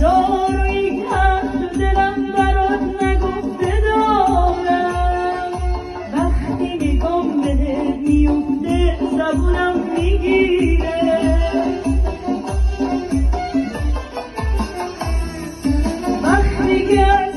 هزار و یک حرف تو دلم برات نگفته دارم. وقتی نگام بهت میفته زبونم میگیره. وقتی که